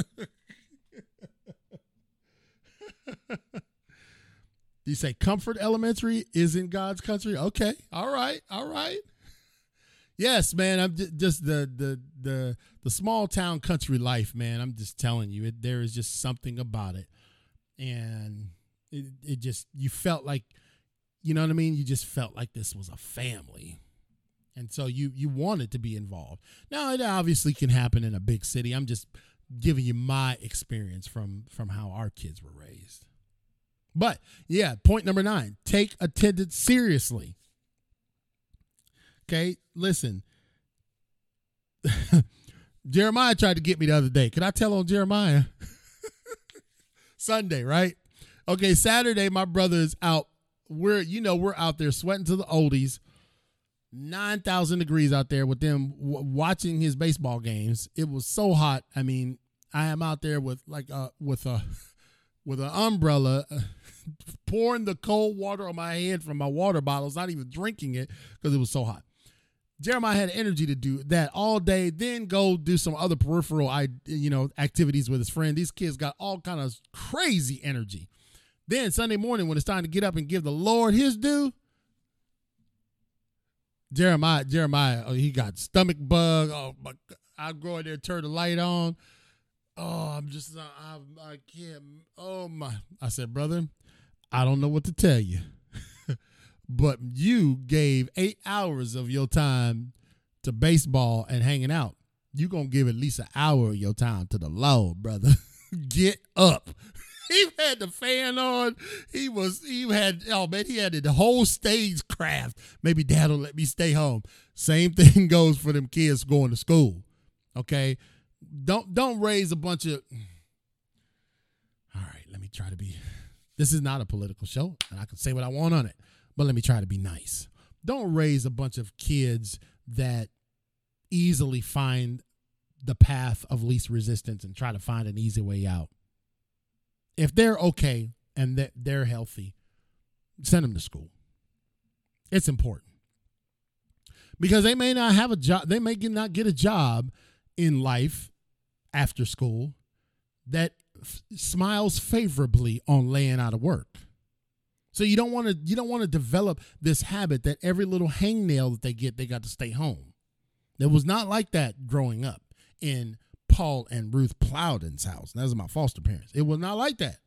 You say Comfort Elementary is in God's country? Okay. All right. Yes, man. I'm just the the small town country life, man. I'm just telling you, there is just something about it, and it just, you felt like, you know what I mean? You just felt like this was a family. And so you wanted to be involved. Now, it obviously can happen in a big city. I'm just giving you my experience from how our kids were raised. But yeah, point number 9, take attendance seriously. Okay, listen. Jeremiah tried to get me the other day. Could I tell on Jeremiah? Sunday, right? Okay, Saturday, my brother is out. We're out there sweating to the oldies. 9,000 degrees out there with them watching his baseball games. It was so hot. I mean, I am out there with an umbrella, pouring the cold water on my head from my water bottles, not even drinking it because it was so hot. Jeremiah had energy to do that all day, then go do some other peripheral, activities with his friend. These kids got all kind of crazy energy. Then Sunday morning, when it's time to get up and give the Lord his due, Jeremiah, he got stomach bug. Oh my God. I go in there, turn the light on. Oh, I can't. Oh my! I said, brother, I don't know what to tell you, but you gave 8 hours of your time to baseball and hanging out. You gonna give at least an hour of your time to the Lord, brother. Get up. He had the fan on. He had the whole stagecraft. Maybe dad will let me stay home. Same thing goes for them kids going to school. Okay. Don't raise a bunch of, all right, let me try to be, this is not a political show and I can say what I want on it, but let me try to be nice. Don't raise a bunch of kids that easily find the path of least resistance and try to find an easy way out. If they're okay and that they're healthy, send them to school. It's important because they may not have a job. They may not get a job in life after school that smiles favorably on laying out of work. So you don't want to develop this habit that every little hangnail that they get, they got to stay home. It was not like that growing up in Paul and Ruth Plowden's house. Those are my foster parents. It was not like that.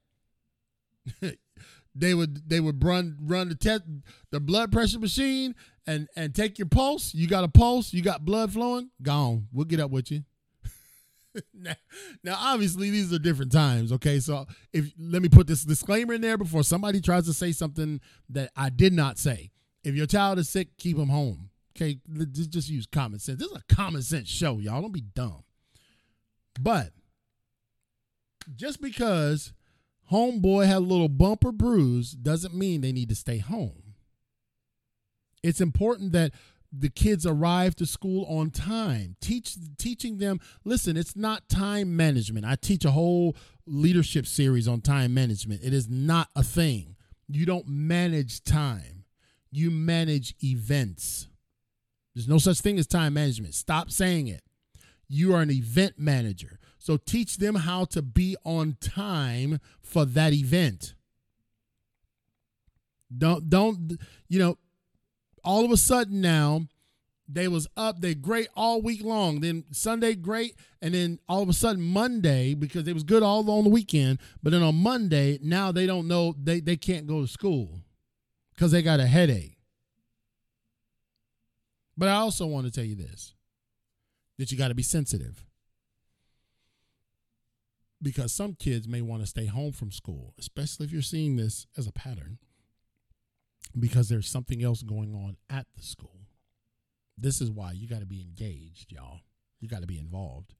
They would run the blood pressure machine and take your pulse. You got a pulse, you got blood flowing, gone. We'll get up with you. Now, obviously, these are different times. Okay, so let me put this disclaimer in there before somebody tries to say something that I did not say. If your child is sick, keep them home. Okay, just use common sense. This is a common sense show, y'all. Don't be dumb. But just because homeboy had a little bump or bruise doesn't mean they need to stay home. It's important that the kids arrive to school on time. Teaching them, listen, it's not time management. I teach a whole leadership series on time management. It is not a thing. You don't manage time. You manage events. There's no such thing as time management. Stop saying it. You are an event manager. So teach them how to be on time for that event. Don't all of a sudden now they was up, they great all week long. Then Sunday great, and then all of a sudden Monday, because they was good all on the weekend, but then on Monday, now they don't know, they can't go to school because they got a headache. But I also want to tell you this, that you got to be sensitive. Because some kids may want to stay home from school, especially if you're seeing this as a pattern, because there's something else going on at the school. This is why you got to be engaged, y'all. You got to be involved.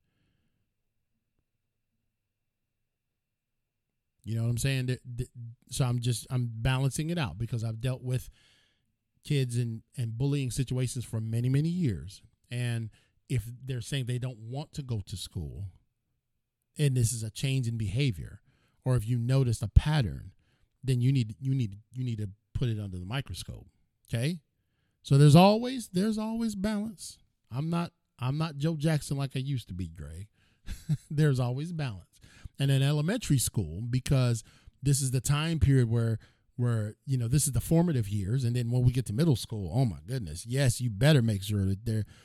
You know what I'm saying? So I'm balancing it out because I've dealt with kids in bullying situations for many, many years. And if they're saying they don't want to go to school, and this is a change in behavior, or if you notice a pattern, then you need to put it under the microscope. Okay? So there's always balance. I'm not Joe Jackson like I used to be, Greg. There's always balance. And in elementary school, because this is the time period where this is the formative years, and then when we get to middle school, oh my goodness, yes, you better make sure that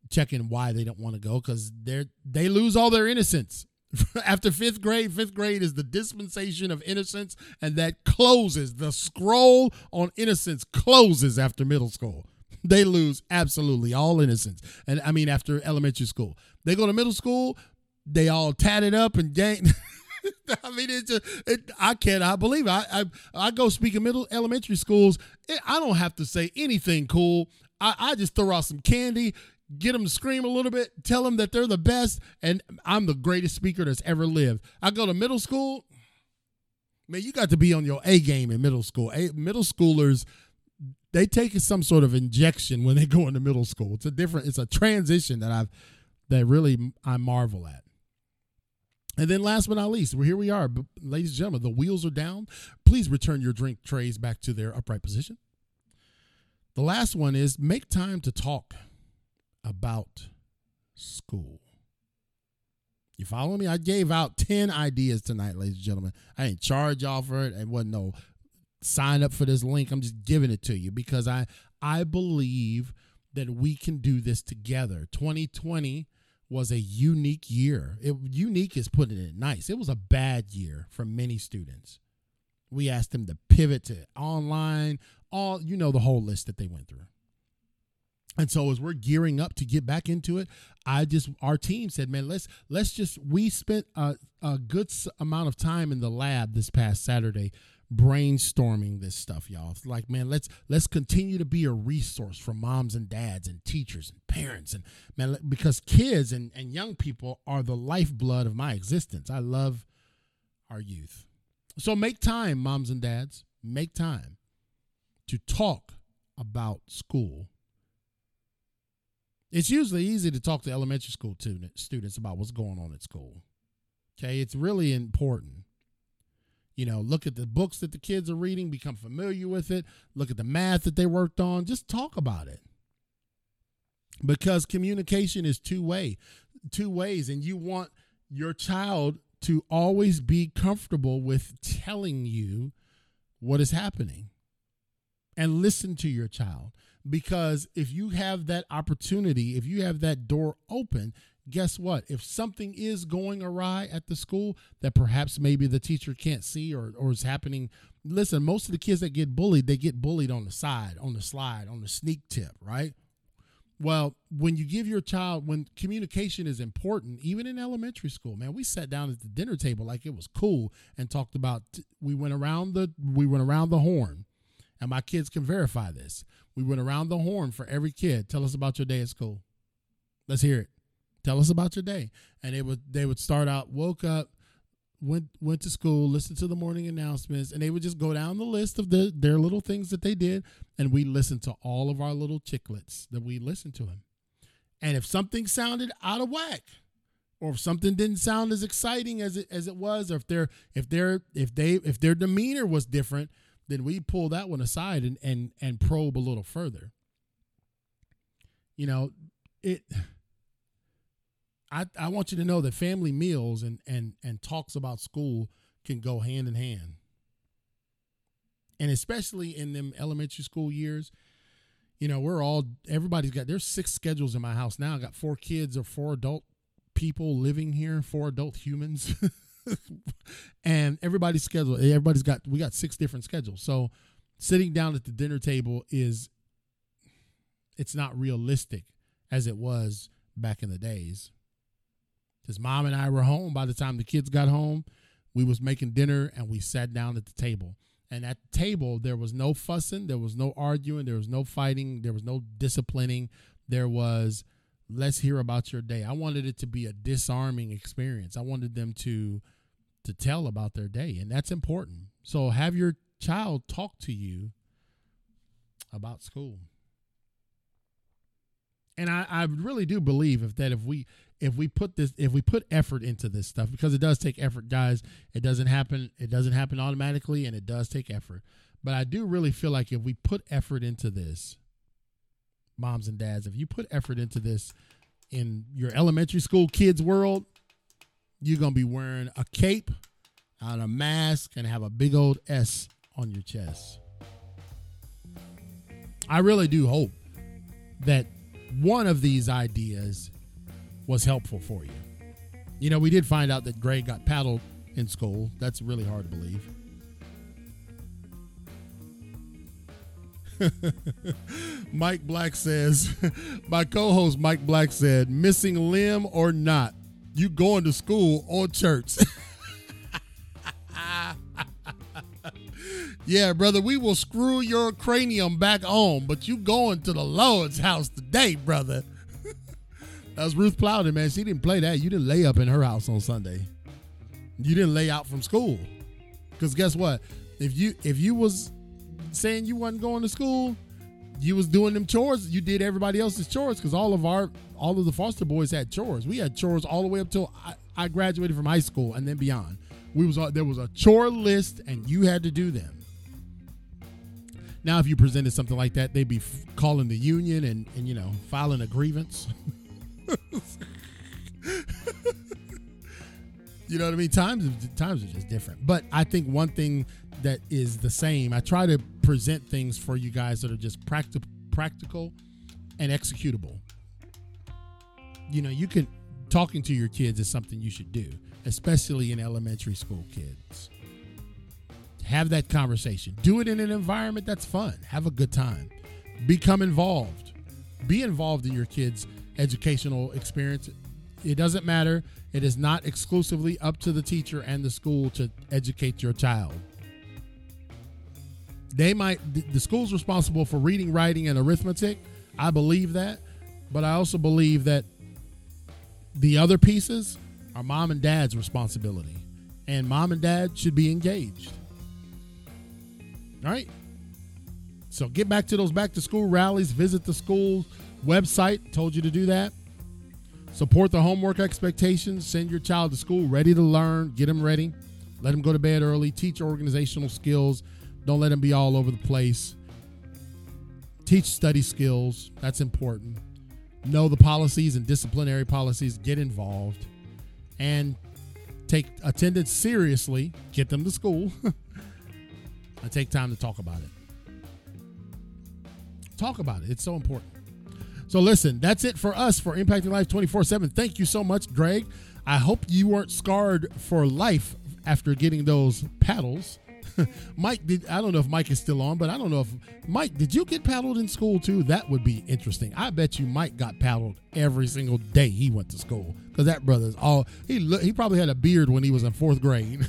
checking why they don't want to go, because they lose all their innocence. After fifth grade is the dispensation of innocence, and that closes. The scroll on innocence closes after middle school. They lose absolutely all innocence. And I mean, after elementary school, they go to middle school, they all tatted up and gang. I mean, I cannot believe it. I go speak in elementary schools. I don't have to say anything cool. I just throw out some candy, get them to scream a little bit, tell them that they're the best, and I'm the greatest speaker that's ever lived. I go to middle school. Man, you got to be on your A game in middle school. Middle schoolers, they take some sort of injection when they go into middle school. It's a transition that I marvel at. And then last but not least, here we are, ladies and gentlemen, the wheels are down. Please return your drink trays back to their upright position. The last one is make time to talk about school. You follow me? I gave out 10 ideas tonight, ladies and gentlemen. I didn't charge y'all for it. It wasn't no sign up for this link. I'm just giving it to you because I believe that we can do this together. 2020 was a unique year. Unique is putting it nice. It was a bad year for many students. We asked them to pivot to online, the whole list that they went through. And so as we're gearing up to get back into it, our team said, man, we spent a good amount of time in the lab this past Saturday brainstorming this stuff, y'all. It's like, man, let's continue to be a resource for moms and dads and teachers and parents. And man, because kids and young people are the lifeblood of my existence. I love our youth. So make time, moms and dads, make time to talk about school. It's usually easy to talk to elementary school students about what's going on at school. Okay, it's really important. Look at the books that the kids are reading, become familiar with it. Look at the math that they worked on. Just talk about it. Because communication is two ways, and you want your child to always be comfortable with telling you what is happening. And listen to your child. Because if you have that opportunity, if you have that door open, guess what? If something is going awry at the school that perhaps maybe the teacher can't see or is happening, listen, most of the kids that get bullied, they get bullied on the side, on the slide, on the sneak tip, right? Well, when you give your child, when communication is important, even in elementary school, man, we sat down at the dinner table like it was cool and talked about, we went around the horn, and my kids can verify this. We went around the horn for every kid. Tell us about your day at school. Let's hear it. Tell us about your day. And they would start out, woke up, went to school, listened to the morning announcements, and they would just go down the list of their little things that they did, and we listened to all of our little chicklets that we listened to them. And if something sounded out of whack, or if something didn't sound as exciting as it was, or if their demeanor was different, then we pull that one aside and probe a little further. I want you to know that family meals and talks about school can go hand in hand. And especially in them elementary school years, there's 6 schedules in my house now. I got 4 kids or 4 adult people living here, 4 adult humans. And everybody's schedule, we got 6 different schedules. So sitting down at the dinner table it's not realistic as it was back in the days. Because mom and I were home by the time the kids got home. We was making dinner and we sat down at the table. And at the table, there was no fussing, there was no arguing, there was no fighting, there was no disciplining. There was, let's hear about your day. I wanted it to be a disarming experience. I wanted them to tell about their day, and that's important. So have your child talk to you about school. And I really do believe if we put effort into this stuff, because it does take effort, guys. It doesn't happen automatically, and it does take effort. But I do really feel like if we put effort into this, moms and dads, if you put effort into this in your elementary school kids world, you're going to be wearing a cape and a mask and have a big old S on your chest. I really do hope that one of these ideas was helpful for you. You know, we did find out that Greg got paddled in school. That's really hard to believe. Mike Black says, my co-host Mike Black said, missing limb or not, you going to school or church. Yeah, brother, we will screw your cranium back home, but you going to the Lord's house today, brother. That was Ruth Plowden, man. She didn't play that. You didn't lay up in her house on Sunday. You didn't lay out from school. Because guess what? If you was saying you wasn't going to school, you was doing them chores. You did everybody else's chores, because all of the foster boys had chores. We had chores all the way up till I graduated from high school and then beyond. There was a chore list, and you had to do them. Now, if you presented something like that, they'd be calling the union and filing a grievance. You know what I mean? Times are just different. But I think one thing that is the same, I try to present things for you guys that are just practical and executable. You know, talking to your kids is something you should do, especially in elementary school kids. Have that conversation. Do it in an environment that's fun. Have a good time. Become involved. Be involved in your kids' educational experience. It doesn't matter. It is not exclusively up to the teacher and the school to educate your child. The school's responsible for reading, writing, and arithmetic. I believe that. But I also believe that the other pieces are mom and dad's responsibility. And mom and dad should be engaged. All right. So get back to those back to school rallies. Visit the school website. Told you to do that. Support the homework expectations. Send your child to school ready to learn. Get them ready. Let them go to bed early. Teach organizational skills. Don't let them be all over the place. Teach study skills. That's important. Know the policies and disciplinary policies. Get involved. And take attendance seriously. Get them to school. And take time to talk about it. Talk about it. It's so important. So listen, that's it for us for Impacting Life 24/7. Thank you so much, Greg. I hope you weren't scarred for life after getting those paddles. Mike, I don't know if Mike is still on, but I don't know if Mike, did you get paddled in school too? That would be interesting. I bet you Mike got paddled every single day he went to school, because that brother's he probably had a beard when he was in 4th grade.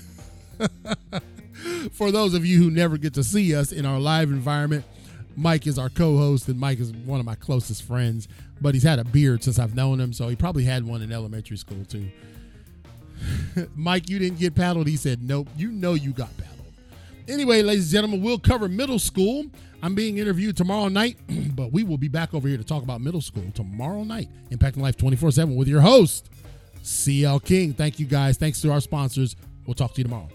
For those of you who never get to see us in our live environment, Mike is our co-host, and Mike is one of my closest friends, but he's had a beard since I've known him, so he probably had one in elementary school too. Mike, you didn't get paddled? He said, nope. You know you got paddled. Anyway, ladies and gentlemen, we'll cover middle school. I'm being interviewed tomorrow night, but we will be back over here to talk about middle school tomorrow night. Impacting Life 24/7 with your host, CL King. Thank you, guys. Thanks to our sponsors. We'll talk to you tomorrow.